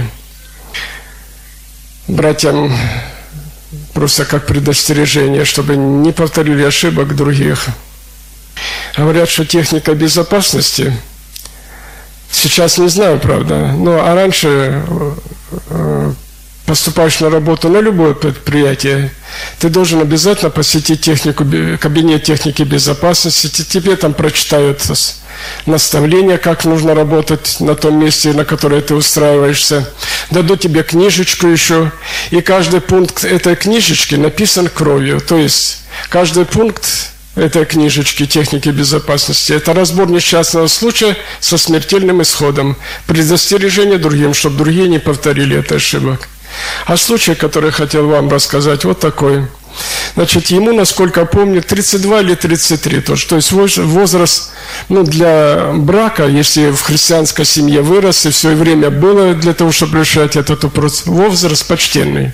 Братьям просто как предостережение, чтобы не повторили ошибок других. Говорят, что техника безопасности, сейчас не знаю, правда, а раньше поступаешь на работу на любое предприятие, ты должен обязательно посетить кабинет техники безопасности, тебе там прочитают наставления, как нужно работать на том месте, на которое ты устраиваешься. Дадут тебе книжечку еще, и каждый пункт этой книжечки написан кровью. То есть каждый пункт этой книжечки техники безопасности – это разбор несчастного случая со смертельным исходом, предостережение другим, чтобы другие не повторили этой ошибок. А случай, который хотел вам рассказать, вот такой. Ему, насколько помню, 32 или 33. То есть возраст для брака, если в христианской семье вырос, и все время было для того, чтобы решать этот вопрос, возраст почтенный.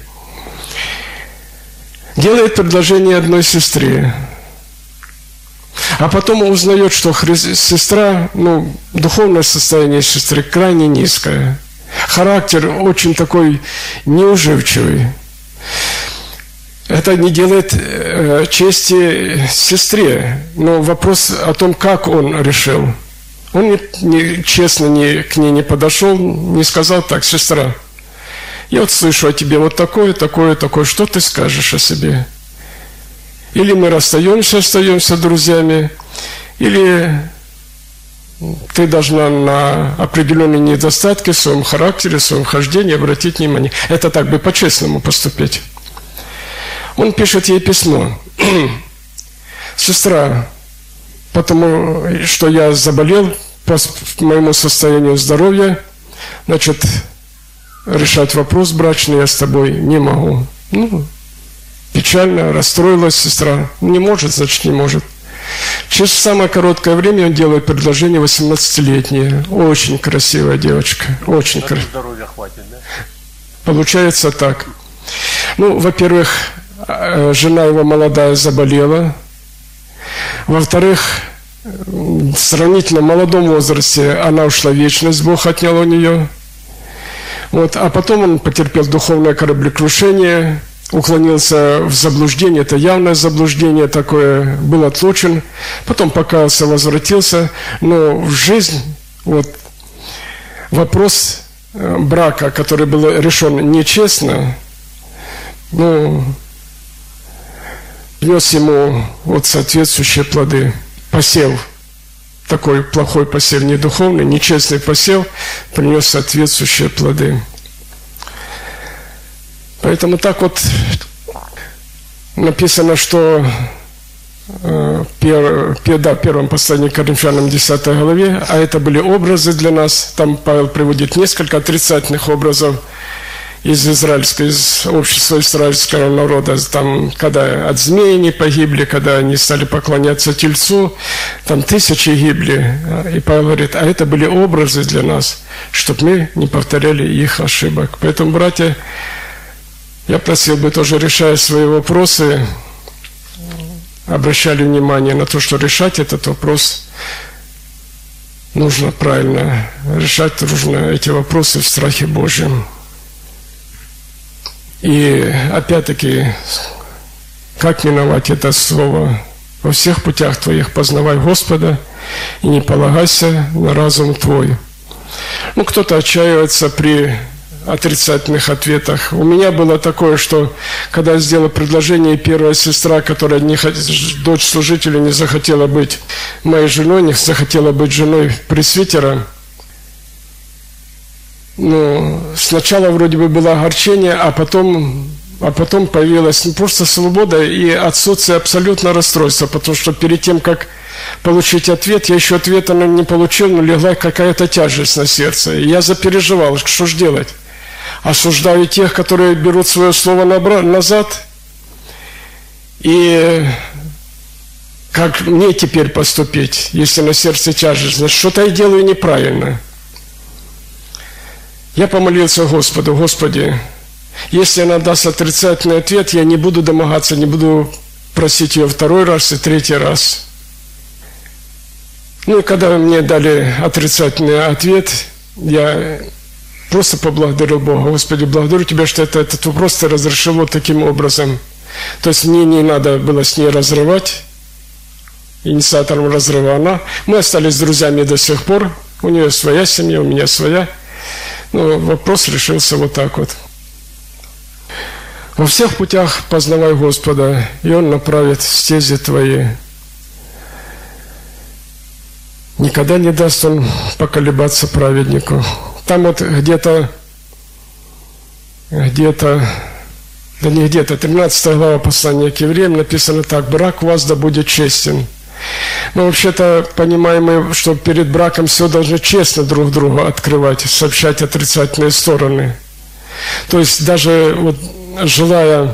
Делает предложение одной сестре. А потом он узнает, что сестра, духовное состояние сестры крайне низкое. Характер очень такой неуживчивый. Это не делает чести сестре. Но вопрос о том, как он решил. Он честно к ней не подошел, не сказал так: сестра, я вот слышу о тебе вот такое, такое, такое, что ты скажешь о себе? Или мы остаемся друзьями, или ты должна на определенные недостатки в своем характере, в своем хождении обратить внимание. Это так бы по-честному поступить. Он пишет ей письмо. «Сестра, потому что я заболел по моему состоянию здоровья, значит, решать вопрос брачный я с тобой не могу». Печально, расстроилась сестра. Не может, значит, не может. Через самое короткое время он делает предложение 18-летнее. Очень красивая девочка. Очень красивая. Здоровья хватит, да? Получается так. Во-первых, жена его молодая заболела. Во-вторых, в сравнительно молодом возрасте она ушла в вечность, Бог отнял у нее. А потом он потерпел духовное кораблекрушение, уклонился в заблуждение, это явное заблуждение такое, был отлучен, потом покаялся, возвратился, но в жизнь, вопрос брака, который был решен нечестно, принес ему соответствующие плоды. Посев, такой плохой посев, не духовный, нечестный посев, принес соответствующие плоды. Поэтому так написано, что в первом послании к Коринфянам 10 главе, а это были образы для нас, там Павел приводит несколько отрицательных образов из общества израильского народа, там, когда от змеи не погибли, когда они стали поклоняться Тельцу, там тысячи гибли. И Павел говорит, а это были образы для нас, чтобы мы не повторяли их ошибок. Поэтому, братья, я просил бы тоже, решая свои вопросы, обращали внимание на то, что решать этот вопрос нужно правильно. Решать нужно эти вопросы в страхе Божьем. И опять-таки, как миновать это слово? Во всех путях твоих познавай Господа и не полагайся на разум твой. Кто-то отчаивается при отрицательных ответах. У меня было такое, что когда я сделал предложение, первая сестра, которая дочь служителя, не захотела быть моей женой, не захотела быть женой пресвитера, сначала вроде бы было огорчение, а потом появилась не просто свобода и отсутствие абсолютно расстройства, потому что перед тем, как получить ответ, я еще ответа не получил, но легла какая-то тяжесть на сердце. И я запереживал, что ж делать? Осуждаю тех, которые берут свое слово назад, и как мне теперь поступить, если на сердце тяжесть? Значит, что-то я делаю неправильно. Я помолился Господу: Господи, если она даст отрицательный ответ, я не буду домогаться, не буду просить ее второй раз и третий раз. И когда мне дали отрицательный ответ, я просто поблагодарил Бога. Господи, благодарю Тебя, что этот вопрос Ты разрешил вот таким образом. То есть мне не надо было с ней разрывать, инициатором разрыва она. Мы остались друзьями до сих пор. У нее своя семья, у меня своя. Но вопрос решился вот так вот. Во всех путях познавай Господа, и Он направит стези твои. Никогда не даст Он поколебаться праведнику. Там вот где-то, 13 глава послания к евреям написано так: брак у вас да будет честен. Но вообще-то понимаем мы, что перед браком все должны честно друг другу открывать, сообщать отрицательные стороны. То есть даже вот желая,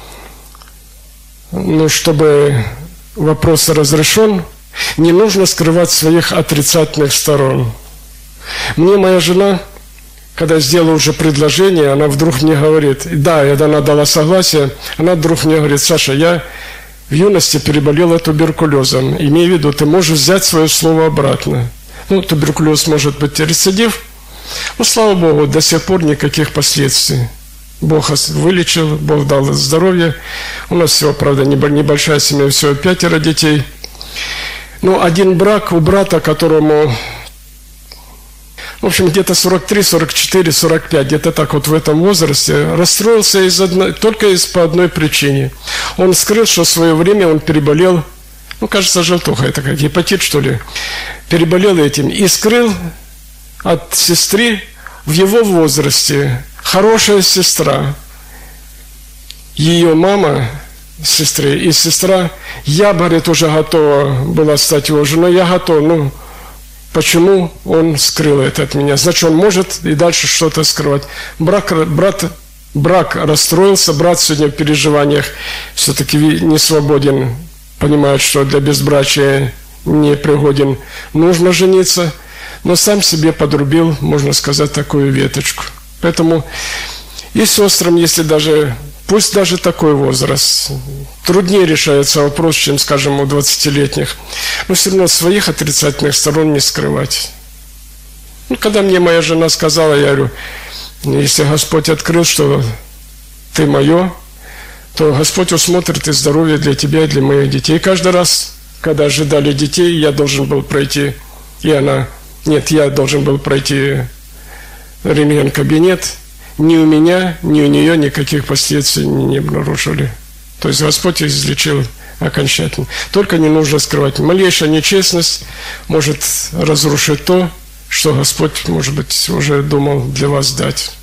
чтобы вопрос разрешен, не нужно скрывать своих отрицательных сторон. Мне моя жена, когда сделала уже предложение, она вдруг мне говорит, да, она дала согласие, она вдруг мне говорит: Саша, я в юности переболела туберкулезом. Имей в виду, ты можешь взять свое слово обратно. Туберкулез может быть рецидив, но, слава Богу, до сих пор никаких последствий. Бог вылечил, Бог дал здоровье. У нас всего, правда, небольшая семья, всего 5 детей. Один брак у брата, которому, в общем, где-то 43, 44, 45, где-то так вот в этом возрасте, расстроился только по одной причине. Он скрыл, что в свое время он переболел кажется, желтуха, это как гепатит, что ли, переболел этим и скрыл от сестры в его возрасте. Хорошая сестра, ее мама сестры и сестра, я, говорит, уже готова была стать его женой, я готов, почему он скрыл это от меня? Значит, он может и дальше что-то скрывать. Брак расстроился, брат сегодня в переживаниях все-таки не свободен, понимает, что для безбрачия не пригоден, нужно жениться, но сам себе подрубил, можно сказать, такую веточку. Поэтому и сестрам, если даже, пусть даже такой возраст, труднее решается вопрос, чем, скажем, у 20-летних, но все равно своих отрицательных сторон не скрывать. Когда мне моя жена сказала, я говорю, если Господь открыл, что ты мое, то Господь усмотрит и здоровье для тебя, и для моих детей. И каждый раз, когда ожидали детей, я должен был пройти, я должен был пройти рентген-кабинет. Ни у меня, ни у нее никаких последствий не обнаружили. То есть Господь излечил окончательно. Только не нужно скрывать. Малейшая нечестность может разрушить то, что Господь, может быть, уже думал для вас дать.